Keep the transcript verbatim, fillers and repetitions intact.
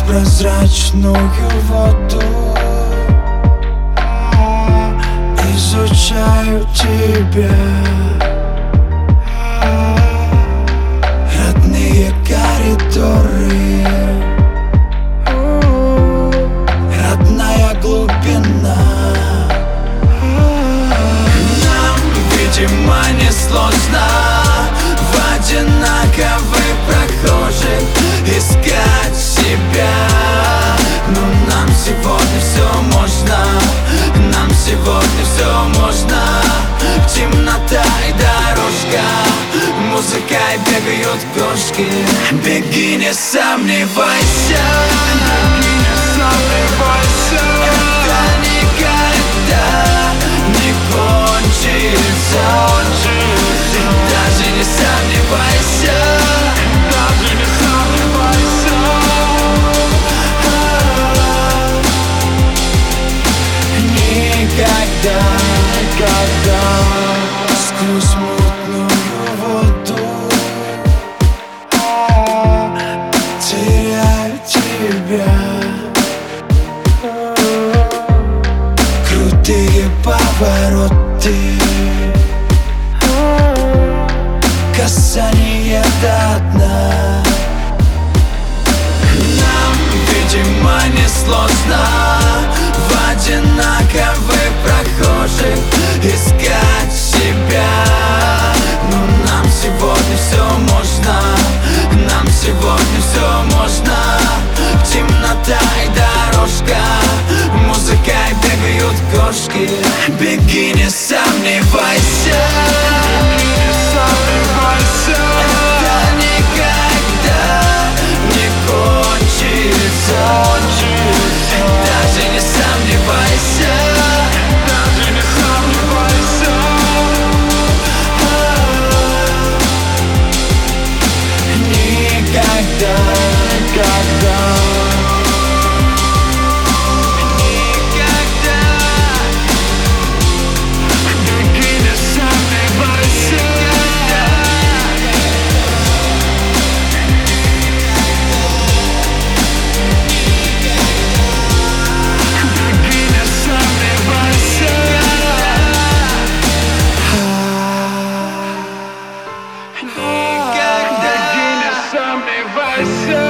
прозрачную воду. Изучаю тебя, родные коридоры, родная глубина. Нам, видимо, не сложно в одинаковых прохожих искать себя. Но нам сегодня все можно, нам сегодня все можно. Темнота и дорожка, музыка и бегают кошки. Беги, не сомневайся, беги, не сомневайся. Это никогда не кончится. Ты даже не сомневайся, даже не сомневайся. Никогда, никогда. Сквозь мутную воду теряю тебя. Крутые повороты, касание до дна. Нам, видимо, не сложно в одинаковых прохожих искать себя. Но нам сегодня все можно, нам сегодня все можно. Темнота и дорожка, музыка и бегают кошки. Беги, не сомневайся, беги, не сомневайся. Это никогда не кончится. Даже не сомневайся, даже не сомневайся. Никогда, никогда. Никогда, беги, не сомневайся.